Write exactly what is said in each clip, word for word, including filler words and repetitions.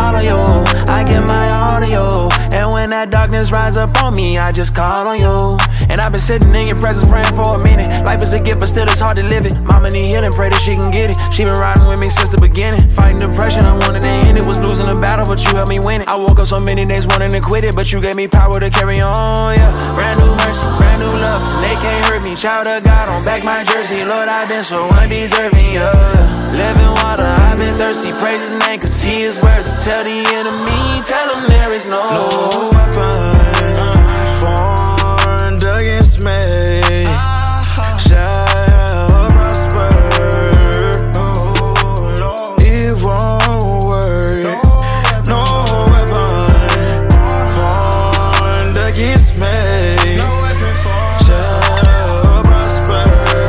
all of you. I give my all to you. And when that darkness rise up on me, I just call on you. And I've been sitting in your presence praying for a minute. Life is a gift, but still it's hard to live it. Mama need healing, pray that she can get it. She been riding with me since the beginning. Fighting depression, I wanted to end it. Was losing the battle, but you helped me win it. I woke up so many days wanting to quit it, but you gave me power to carry on, yeah. Brand new mercy, brand new love, they can't hurt me. Child of God, on back my jersey. Lord, I've been so undeserving, yeah. Living water, I've been thirsty. Praise his name, cause he is worthy. Tell the enemy, tell him there is no, no weapon formed against me shall prosper. It won't work. No weapon formed against me shall prosper.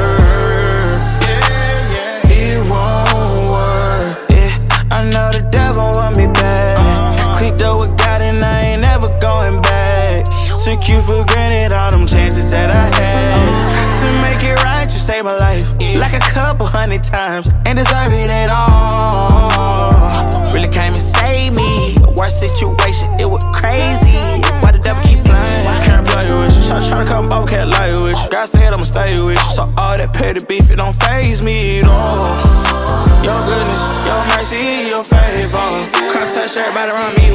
It won't work. Yeah, I know the devil want me back. Clicked up with God and I ain't never going back. Took you for granted all them chances that I had. To make it right, you saved my life like a couple hundred times. Ain't deserve it at all. Really came and saved me. A worse situation, it was crazy. Why the devil keep playing? Can't play with you. Try, try to come over, can't lie with you. God said I'ma stay with you. So all that petty beef, it don't faze me at all. Your goodness, your mercy, your favor. Come touch everybody around me.